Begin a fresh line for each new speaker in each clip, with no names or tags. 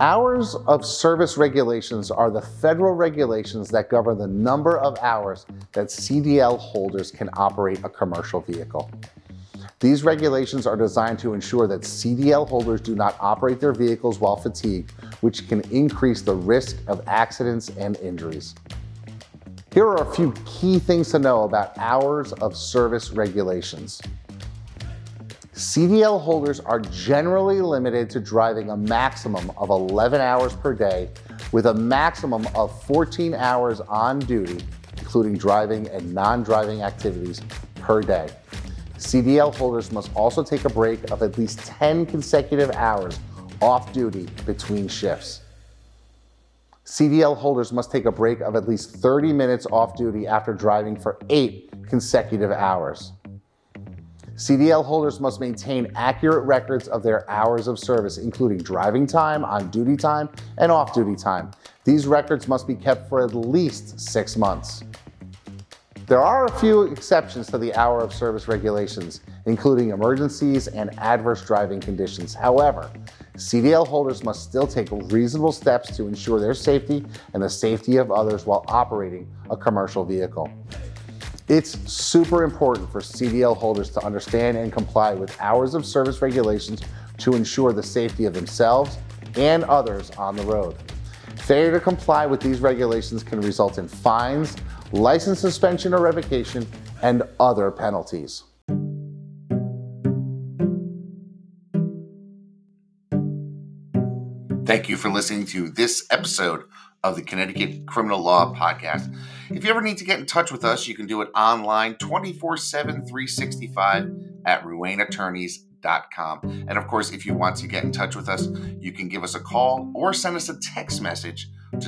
Hours of service regulations are the federal regulations that govern the number of hours that CDL holders can operate a commercial vehicle. These regulations are designed to ensure that CDL holders do not operate their vehicles while fatigued, which can increase the risk of accidents and injuries. Here are a few key things to know about hours of service regulations. CDL holders are generally limited to driving a maximum of 11 hours per day with a maximum of 14 hours on duty, including driving and non-driving activities per day. CDL holders must also take a break of at least 10 consecutive hours off duty between shifts. CDL holders must take a break of at least 30 minutes off duty after driving for 8 consecutive hours. CDL holders must maintain accurate records of their hours of service, including driving time, on-duty time, and off-duty time. These records must be kept for at least 6 months. There are a few exceptions to the hour of service regulations, including emergencies and adverse driving conditions. However, CDL holders must still take reasonable steps to ensure their safety and the safety of others while operating a commercial vehicle. It's super important for CDL holders to understand and comply with hours of service regulations to ensure the safety of themselves and others on the road. Failure to comply with these regulations can result in fines, license suspension or revocation, and other penalties.
Thank you for listening to this episode of the Connecticut Criminal Law Podcast. If you ever need to get in touch with us, you can do it online 24/7, 365 at RuaneAttorneys.com. And of course, if you want to get in touch with us, you can give us a call or send us a text message to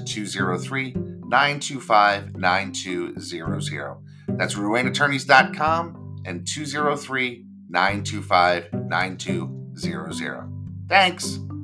203-925-9200. That's RuaneAttorneys.com and 203-925-9200. Thanks.